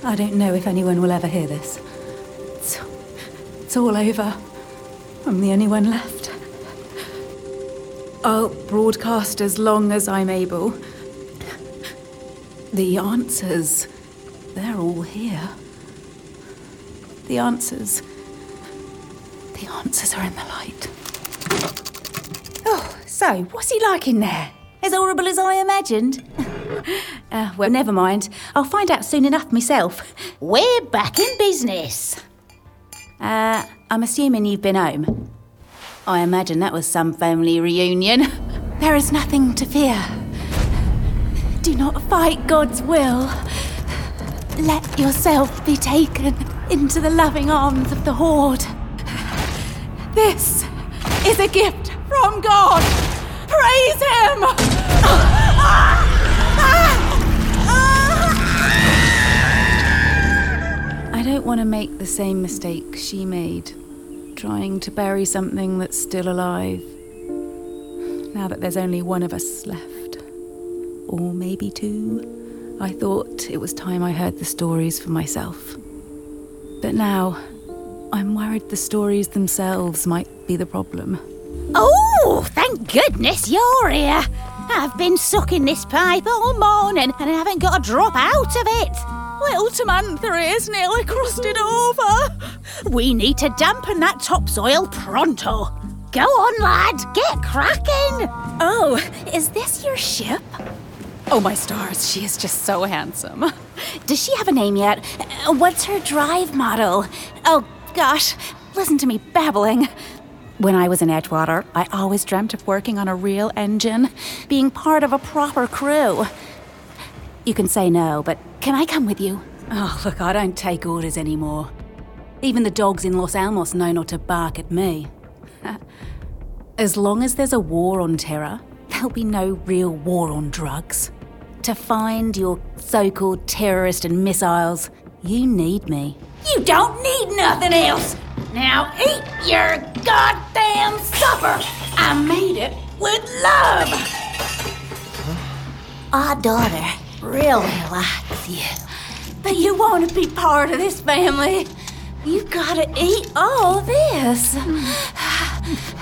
I don't know if anyone will ever hear this. It's all over. I'm the only one left. I'll broadcast as long as I'm able. The answers, they're all here. The answers are in the light. Oh, so, what's he like in there? As horrible as I imagined? Well, never mind. I'll find out soon enough myself. We're back in business. I'm assuming you've been home. I imagine that was some family reunion. There is nothing to fear. Do not fight God's will. Let yourself be taken into the loving arms of the Horde. This is a gift from God. Praise Him! I don't want to make the same mistake she made, trying to bury something that's still alive. Now that there's only one of us left, or maybe two, I thought it was time I heard the stories for myself. But now, I'm worried the stories themselves might be the problem. Oh, thank goodness you're here. I've been sucking this pipe all morning and I haven't got a drop out of it. Little Tamantha is nearly crusted over. We need to dampen that topsoil pronto. Go on, lad, get cracking. Oh, is this your ship? Oh, my stars, she is just so handsome. Does she have a name yet? What's her drive model? Oh, gosh, listen to me babbling. When I was in Edgewater, I always dreamt of working on a real engine, being part of a proper crew. You can say no, but can I come with you? Oh, look, I don't take orders anymore. Even the dogs in Los Alamos know not to bark at me. As long as there's a war on terror, there'll be no real war on drugs. To find your so-called terrorist and missiles, you need me. You don't need nothing else. Now eat your goddamn supper. I made it with love. Our daughter really likes you. But you want to be part of this family. You gotta eat all this.